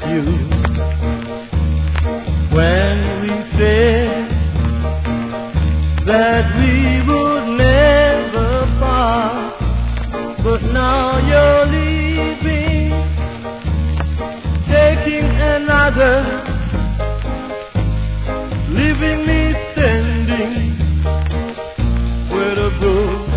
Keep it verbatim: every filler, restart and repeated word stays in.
you when we said that we would never part, but now you're leaving, taking another, leaving me standing with a broken